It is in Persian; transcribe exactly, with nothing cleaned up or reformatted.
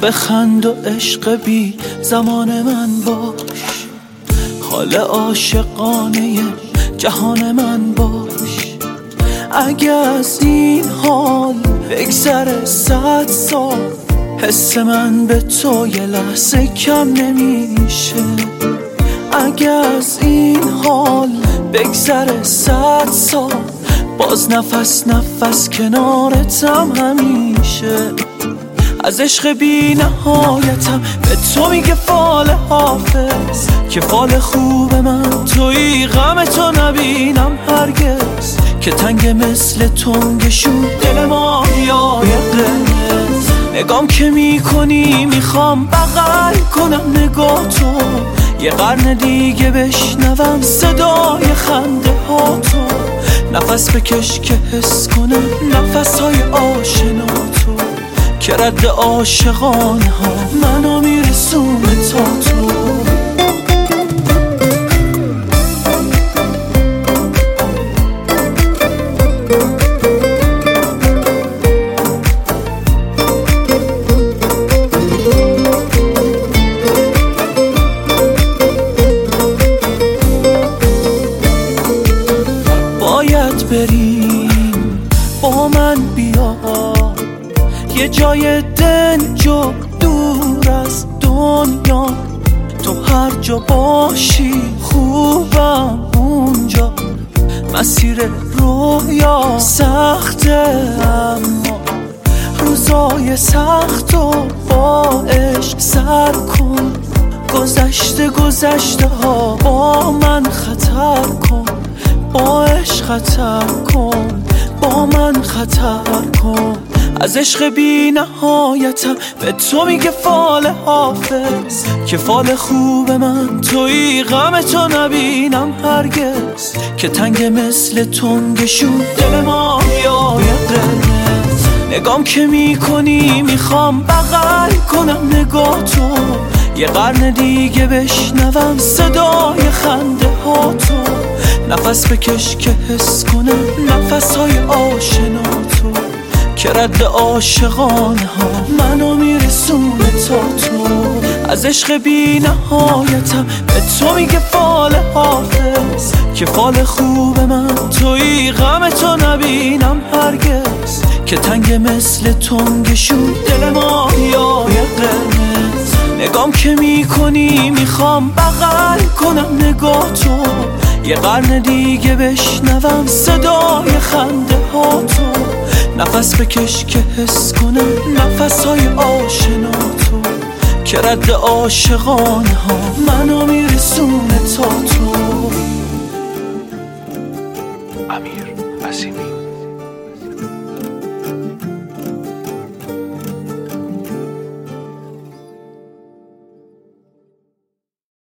بخند و عشق بی زمان من باش، حال عاشقانه جهان من باش. اگه از این حال بگذره صد سال، حس من به تو یه لحظه کم نمیشه. اگه از این حال بگذره صد سال، باز نفس نفس کنارتم همیشه. از عشق بی نهایتم به تو میگه فال حافظ، که فال خوب من توی غم تو نبینم هرگز. که تنگ مثل تنگشون دل ما یای قرمز، نگام که میکنی میخوام بغل کنم نگاه تو، یه قرن دیگه بشنوم صدای خنده ها تو. نفس بکش که حس کنم نفس های آشنا تو، که رد عاشقان ها منو میرسونه تا تو. باید بریم با من بیا، یه جای دنج و دور از دنیا. تو هر جا باشی خوبم اونجا. مسیر رویا سخته اما روزای سخت و با عشق سر کن. گذشته گذشته ها با من خطر کن، با عشق خطر کن، با من خطر کن. از عشق بی نهایتم به تو میگه فال حافظ، که فال خوب من توی غم تو نبینم هرگز. که تنگ مثل تنگشون دل ما یای قرمز، نگام که میکنی میخوام بغل کنم نگاه تو، یه قرن دیگه بشنوم صدای خنده ها تو. نفس بکش که حس کنم نفس های آشنا تو، که رد عاشقان ها منو میرسونه تا تو. از عشق بی نهایتم به تو میگه فال حافظ، که فال خوب من توی غم تو نبینم هرگز. که تنگ مثل تنگشون دل ما یای قرمز، نگام که میکنی میخوام بغل کنم نگاه تو، یه قرن دیگه بشنوم صدای خنده ها تو. نفس بکش که حس کنم نفس های آشنا تو، که رد عاشقان ها منو میرسونه تا تو. امیر عظیمی.